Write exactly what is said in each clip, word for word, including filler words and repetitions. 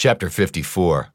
Chapter fifty-four.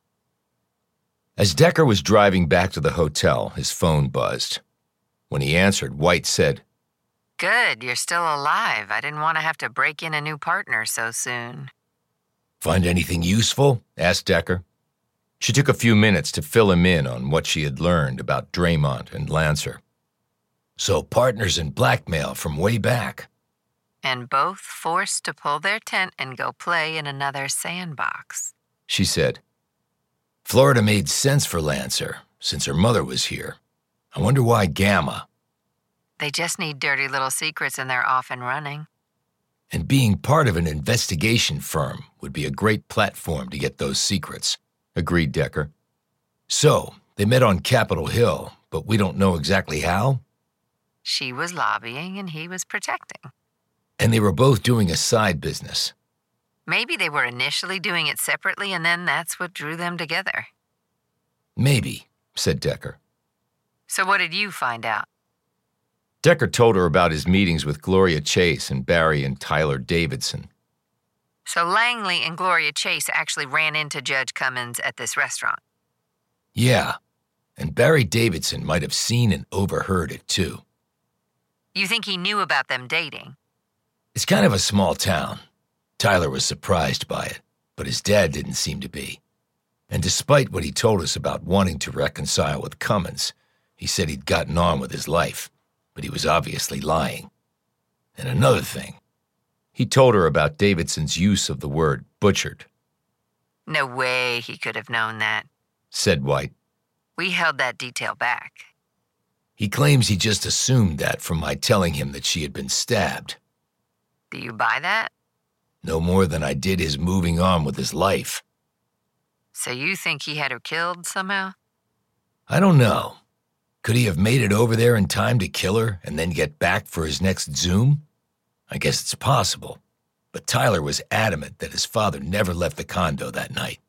As Decker was driving back to the hotel, his phone buzzed. When he answered, White said, "Good, you're still alive. I didn't want to have to break in a new partner so soon." "Find anything useful?" asked Decker. She took a few minutes to fill him in on what she had learned about Draymont and Lancer. "So partners in blackmail from way back." "And both forced to pull their tent and go play in another sandbox," she said. "Florida made sense for Lancer, since her mother was here. I wonder why Gamma." "They just need dirty little secrets and they're off and running." "And being part of an investigation firm would be a great platform to get those secrets," agreed Decker. "So, they met on Capitol Hill, but we don't know exactly how?" She was lobbying and he was protecting. "And they were both doing a side business." Maybe they were initially doing it separately and then that's what drew them together. "Maybe," said Decker. "So what did you find out?" Decker told her about his meetings with Gloria Chase and Barry and Tyler Davidson. "So Langley and Gloria Chase actually ran into Judge Cummins at this restaurant?" "Yeah, and Barry Davidson might have seen and overheard it too." "You think he knew about them dating?" "It's kind of a small town. Tyler was surprised by it, but his dad didn't seem to be. And despite what he told us about wanting to reconcile with Cummins, he said he'd gotten on with his life, but he was obviously lying. And another thing." He told her about Davidson's use of the word butchered. "No way he could have known that," said White. "We held that detail back." "He claims he just assumed that from my telling him that she had been stabbed." "Do you buy that?" "No more than I did his moving on with his life." "So you think he had her killed somehow?" "I don't know. Could he have made it over there in time to kill her and then get back for his next Zoom? I guess it's possible, but Tyler was adamant that his father never left the condo that night."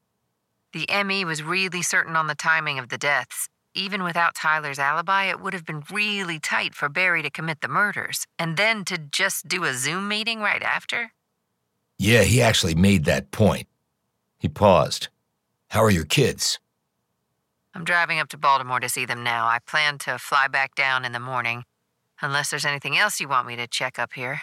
"The M E was really certain on the timing of the deaths. Even without Tyler's alibi, it would have been really tight for Barry to commit the murders, and then to just do a Zoom meeting right after?" "Yeah, he actually made that point." He paused. "How are your kids?" "I'm driving up to Baltimore to see them now. I plan to fly back down in the morning, unless there's anything else you want me to check up here."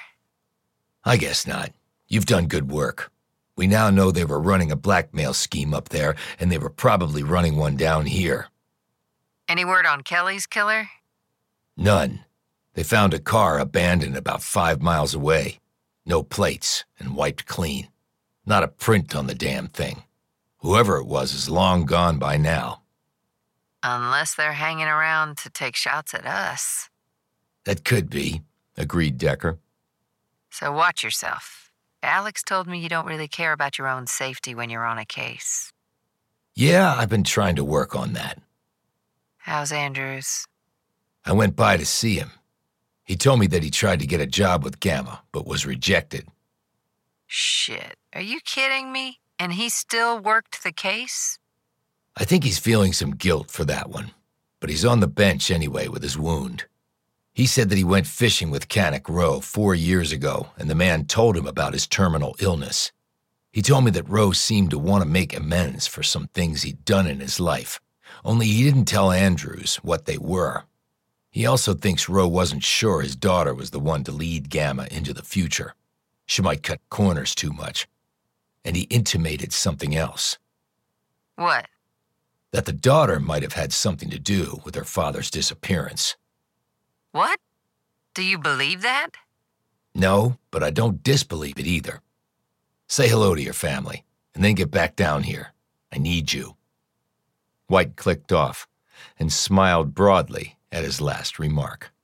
"I guess not. You've done good work. We now know they were running a blackmail scheme up there, and they were probably running one down here." "Any word on Kelly's killer?" "None. They found a car abandoned about five miles away. No plates, and wiped clean. Not a print on the damn thing. Whoever it was is long gone by now." "Unless they're hanging around to take shots at us." "That could be," agreed Decker. "So watch yourself. Alex told me you don't really care about your own safety when you're on a case." "Yeah, I've been trying to work on that." "How's Andrews?" "I went by to see him. He told me that he tried to get a job with Gamma, but was rejected." "Shit, are you kidding me? And he still worked the case?" "I think he's feeling some guilt for that one, but he's on the bench anyway with his wound. He said that he went fishing with Canic Rowe four years ago, and the man told him about his terminal illness. He told me that Rowe seemed to want to make amends for some things he'd done in his life, only he didn't tell Andrews what they were. He also thinks Rowe wasn't sure his daughter was the one to lead Gamma into the future. She might cut corners too much. And he intimated something else. "What?" "That the daughter might have had something to do with her father's disappearance." "What? Do you believe that?" "No, but I don't disbelieve it either. Say hello to your family, and then get back down here. I need you." White clicked off and smiled broadly at his last remark.